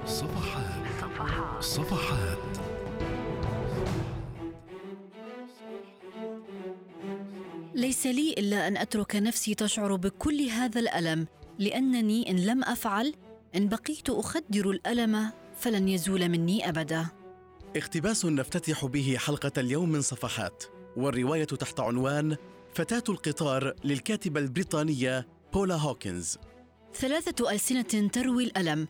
صفحات. ليس لي إلا أن أترك نفسي تشعر بكل هذا الألم، لأنني إن لم أفعل، إن بقيت أخدر الألم فلن يزول مني أبدا. اقتباس نفتتح به حلقة اليوم من صفحات، والرواية تحت عنوان فتاة القطار للكاتبة البريطانية بولا هوكنز. 3 ألسنة تروي الألم،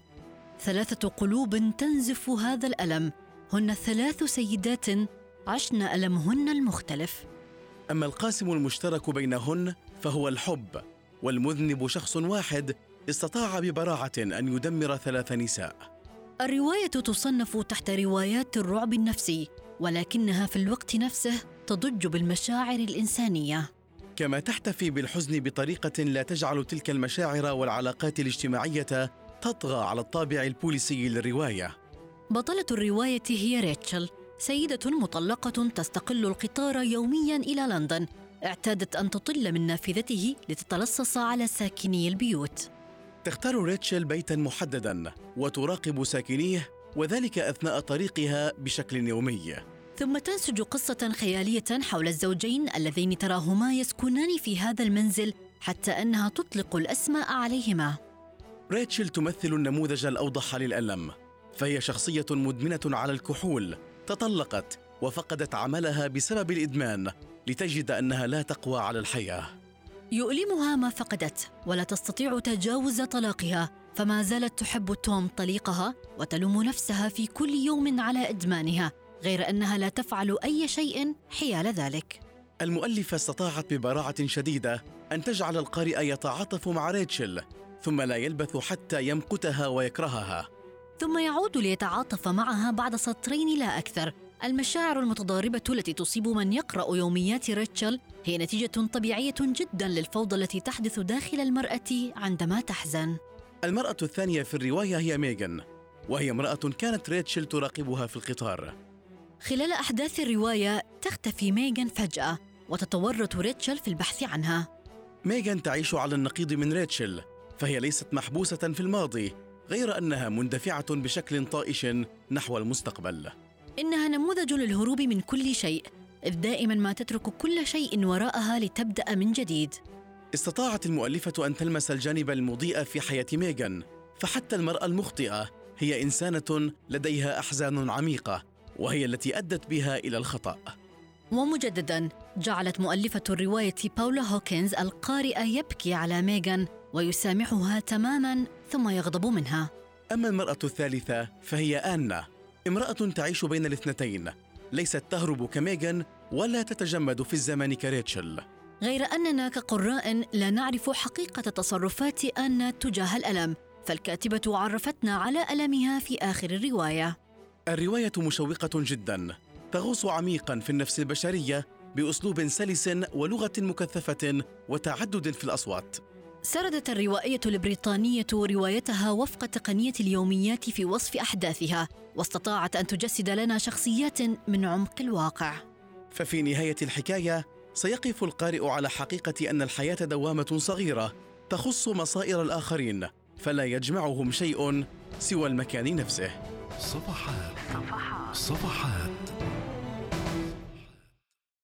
3 قلوب تنزف هذا الألم، هن 3 سيدات عشن ألمهن المختلف. أما القاسم المشترك بينهن فهو الحب، والمذنب شخص واحد استطاع ببراعة أن يدمر 3 نساء. الرواية تصنف تحت روايات الرعب النفسي، ولكنها في الوقت نفسه تضج بالمشاعر الإنسانية، كما تحتفي بالحزن بطريقة لا تجعل تلك المشاعر والعلاقات الاجتماعية تطغى على الطابع البوليسي للرواية. بطلة الرواية هي ريتشل، سيدة مطلقة تستقل القطار يومياً إلى لندن، اعتادت أن تطل من نافذته لتتلصص على ساكني البيوت. تختار ريتشل بيتاً محدداً وتراقب ساكنيه، وذلك أثناء طريقها بشكل يومي. ثم تنسج قصة خيالية حول الزوجين اللذين تراهما يسكنان في هذا المنزل، حتى أنها تطلق الأسماء عليهما. ريتشل تمثل النموذج الأوضح للألم، فهي شخصية مدمنة على الكحول، تطلقت وفقدت عملها بسبب الإدمان لتجد أنها لا تقوى على الحياة. يؤلمها ما فقدت ولا تستطيع تجاوز طلاقها، فما زالت تحب توم طليقها وتلوم نفسها في كل يوم على إدمانها، غير أنها لا تفعل أي شيء حيال ذلك. المؤلفة استطاعت ببراعة شديدة أن تجعل القارئ يتعاطف مع ريتشل، ثم لا يلبث حتى يمقتها ويكرهها، ثم يعود ليتعاطف معها بعد سطرين لا أكثر. المشاعر المتضاربة التي تصيب من يقرأ يوميات ريتشل هي نتيجة طبيعية جدا للفوضى التي تحدث داخل المرأة عندما تحزن. المرأة الثانية في الرواية هي ميغان، وهي امرأة كانت ريتشل تراقبها في القطار. خلال أحداث الرواية تختفي ميغان فجأة، وتتورط ريتشل في البحث عنها. ميغان تعيش على النقيض من ريتشل، فهي ليست محبوسة في الماضي، غير أنها مندفعة بشكل طائش نحو المستقبل. إنها نموذج للهروب من كل شيء، إذ دائما ما تترك كل شيء وراءها لتبدأ من جديد. استطاعت المؤلفة أن تلمس الجانب المضيء في حياة ميغان، فحتى المرأة المخطئة هي إنسانة لديها أحزان عميقة، وهي التي أدت بها إلى الخطأ. ومجددا جعلت مؤلفة الرواية بولا هوكنز القارئ يبكي على ميغان ويسامحها تماما ثم يغضب منها. أما المرأة الثالثة فهي آنا، امرأة تعيش بين الاثنتين، ليست تهرب كميغان ولا تتجمد في الزمن كريتشل. غير أننا كقراء لا نعرف حقيقة تصرفات آنا تجاه الألم، فالكاتبة عرفتنا على ألمها في آخر الرواية. الرواية مشوقة جدا، تغوص عميقا في النفس البشرية بأسلوب سلس ولغة مكثفة وتعدد في الأصوات. سردت الروائية البريطانية روايتها وفق تقنية اليوميات في وصف أحداثها، واستطاعت أن تجسد لنا شخصيات من عمق الواقع. ففي نهاية الحكاية سيقف القارئ على حقيقة أن الحياة دوامة صغيرة تخص مصائر الآخرين، فلا يجمعهم شيء سوى المكان نفسه. صفحات.